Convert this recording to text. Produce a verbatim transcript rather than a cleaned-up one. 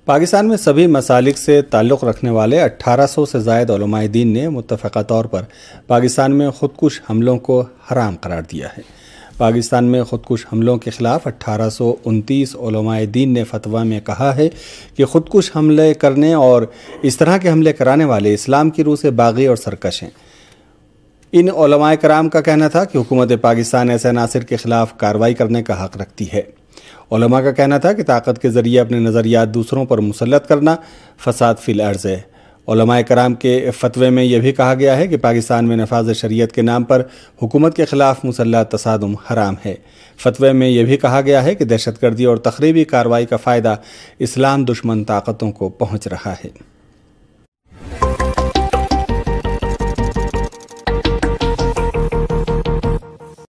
पाकिस्तान में सभी मसालिक से ताल्लुक़ रखने वाले अठारह सौ से ज़ायद उलमाए दीन ने मुत्तफ़क़ा तौर पर पाकिस्तान में ख़ुदकुश हमलों को हराम करार दिया है। पाकिस्तान में ख़ुदकुश हमलों के ख़िलाफ़ अठारह सौ उनतीस उलमाए दीन ने फतवा में कहा है कि ख़ुदकुश हमले करने और इस तरह के हमले कराने वाले इस्लाम की रूह से बागी और सरकश हैं। इन उलमाए कराम का कहना था कि हुकूमत पाकिस्तान ऐसे नासिर के ख़िलाफ़ कार्रवाई करने का हक़ रखती है। उलमा का कहना था कि ताकत के ज़रिए अपने नज़रियात दूसरों पर मुसल्लत करना फ़साद फ़िल अर्ज़ है। उलमाए कराम के फतवे में यह भी कहा गया है कि पाकिस्तान में नफाज़ शरीयत के नाम पर हुकूमत के ख़िलाफ़ मुसल्लह तसादुम हराम है। फतवे में यह भी कहा गया है कि दहशतगर्दी और तख़रीबी कार्रवाई का फ़ायदा इस्लाम दुश्मन ताकतों को पहुँच रहा है।